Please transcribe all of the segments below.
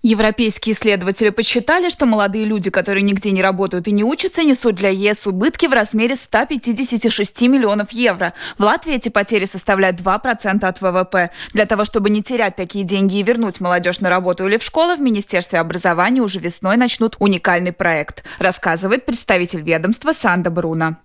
Европейские исследователи подсчитали, что молодые люди, которые нигде не работают и не учатся, несут для ЕС убытки в размере 156 миллионов евро. В Латвии эти потери составляют 2% от ВВП. Для того, чтобы не терять такие деньги и вернуть молодежь на работу или в школы, в Министерстве образования уже весной начнут уникальный проект, рассказывает представитель ведомства Санда Бруна.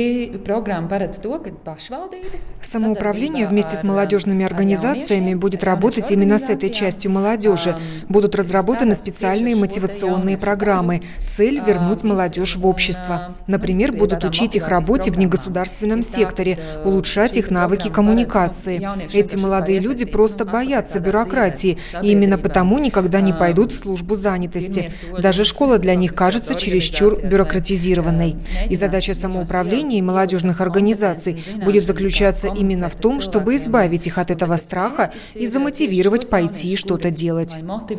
Самоуправление вместе с молодежными организациями будет работать именно с этой частью молодежи. Будут разработаны специальные мотивационные программы. Цель – вернуть молодежь в общество. Например, будут учить их работе в негосударственном секторе, улучшать их навыки коммуникации. Эти молодые люди просто боятся бюрократии, и именно потому никогда не пойдут в службу занятости. Даже школа для них кажется чересчур бюрократизированной. И задача самоуправления и молодежных организаций будет заключаться именно в том, чтобы избавить их от этого страха и замотивировать пойти и что-то делать.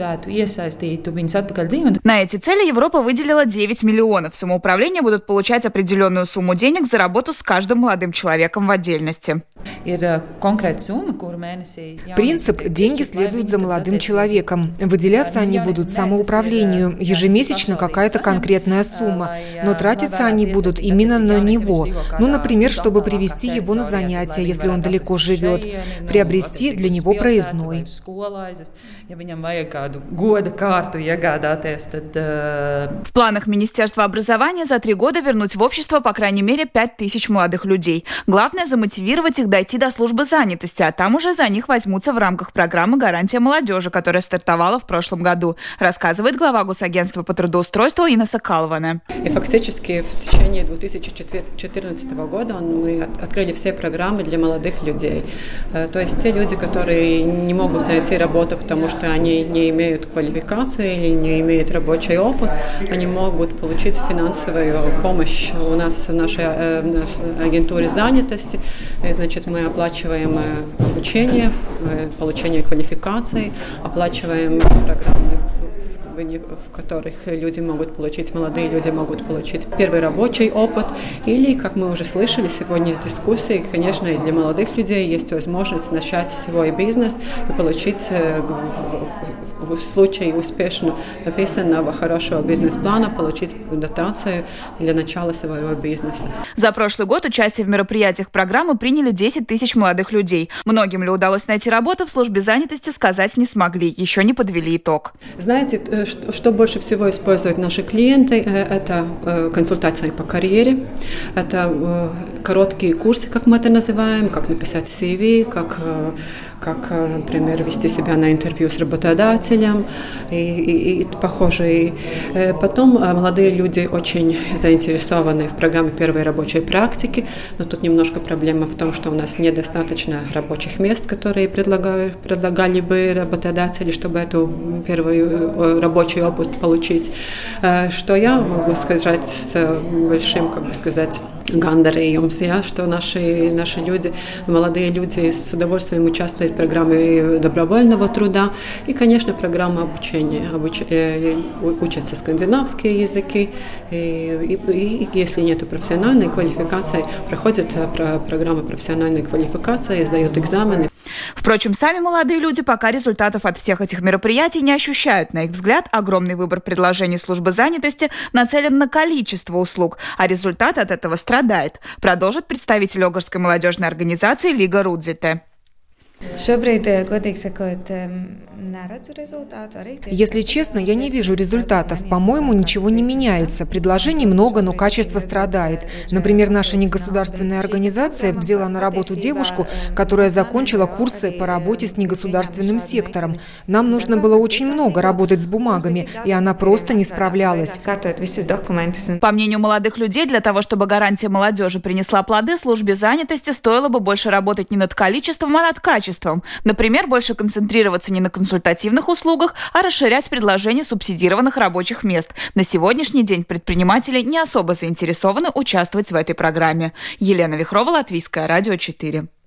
На эти цели Европа выделила 9 миллионов. Самоуправления будут получать определенную сумму денег за работу с каждым молодым человеком в отдельности. Принцип – деньги следуют за молодым человеком. Выделяться они будут самоуправлению. Ежемесячно какая-то конкретная сумма. Но тратиться они будут именно на него. Ну, например, чтобы привести его на занятия, если он далеко живет. Приобрести для него проездной. В планах Министерства образования за 3 года вернуть в общество по крайней мере 5000 молодых людей. Главное – замотивировать их дойти до службы занятости, а там уже за них возьмутся в рамках программы «Гарантия молодежи», которая стартовала в прошлом году, рассказывает глава Госагентства по трудоустройству Инна Сокалована. И фактически в течение 2014 года мы открыли все программы для молодых людей. То есть те люди, которые не могут найти работу, потому что они не имеют квалификации или не имеют рабочий опыт, они могут получить финансовую помощь у нас в нашей агентуре занятости. Значит, мы оплачиваем обучение, получение квалификации, оплачиваем программы, в которых люди могут получить, молодые люди могут получить первый рабочий опыт. Или, как мы уже слышали сегодня из дискуссии, конечно, и для молодых людей есть возможность начать свой бизнес и получить в случае успешно написанного хорошего бизнес-плана, получить дотацию для начала своего бизнеса. За прошлый год участие в мероприятиях программы приняли 10 тысяч молодых людей. Многим ли удалось найти работу в службе занятости, сказать не смогли, еще не подвели итог. Знаете, что больше всего используют наши клиенты, это консультации по карьере, это короткие курсы, как мы это называем, как написать CV, как, например, вести себя на интервью с работодателем и похожие. Потом молодые люди очень заинтересованы в программе первой рабочей практики, но тут немножко проблема в том, что у нас недостаточно рабочих мест, которые предлагали бы работодатели, чтобы эту первую рабочий опыт получить. Что я могу сказать с большим, гандарījums, что наши люди, молодые люди с удовольствием участвуют в программе добровольного труда и, конечно, программа обучения. Учатся скандинавские языки, и если нет профессиональной квалификации, проходят программы профессиональной квалификации, сдают экзамены. Впрочем, сами молодые люди пока результатов от всех этих мероприятий не ощущают. На их взгляд, огромный выбор предложений службы занятости нацелен на количество услуг, а результат от этого страдает, продолжит представитель Огрской молодежной организации Лига Рудзите. Если честно, я не вижу результатов. По-моему, ничего не меняется. Предложений много, но качество страдает. Например, наша негосударственная организация взяла на работу девушку, которая закончила курсы по работе с негосударственным сектором. Нам нужно было очень много работать с бумагами, и она просто не справлялась. По мнению молодых людей, для того, чтобы гарантия молодежи принесла плоды, службе занятости стоило бы больше работать не над количеством, а над качеством. Например, больше концентрироваться не на консультативных услугах, а расширять предложение субсидированных рабочих мест. На сегодняшний день предприниматели не особо заинтересованы участвовать в этой программе. Елена Вихрова, Латвийское радио 4.